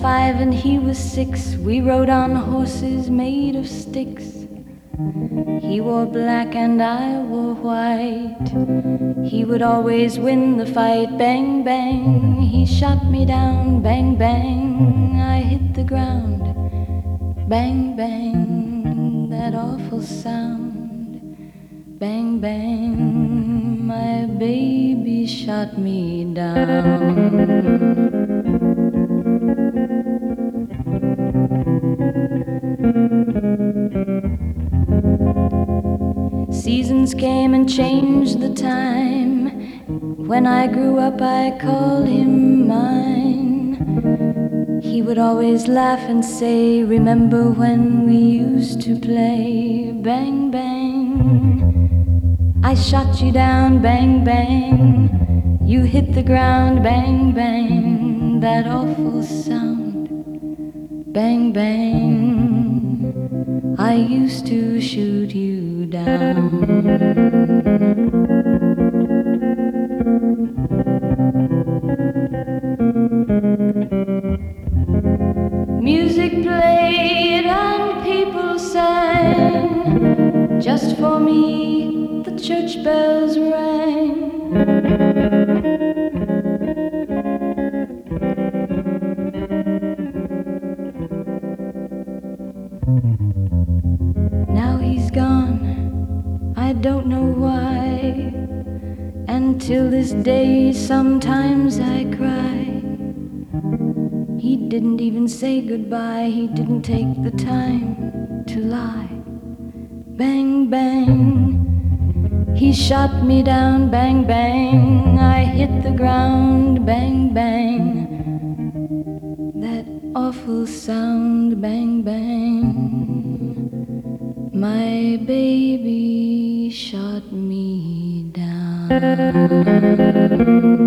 5 and he was 6. We rode on horses made of sticks. He wore black and I wore white. He would always win the fight. Bang, bang, he shot me down. Bang, bang, I hit the ground. Bang, bang, that awful sound. Bang, bang, my baby shot me down. Seasons came and changed the time. When I grew up I called him mine. He would always laugh and say, remember when we used to play? Bang, bang, I shot you down. Bang, bang, you hit the ground. Bang, bang, that awful sound. Bang, bang, I used to shoot you down. Music played and people sang. Just for me the church bells rang. Now he's gone, I don't know why. And till this day sometimes I cry. He didn't even say goodbye. He didn't take the time to lie. Bang, bang, he shot me down. Bang, bang, I hit the ground. Bang, bang, that awful sound. Bang, bang, my baby shot me down.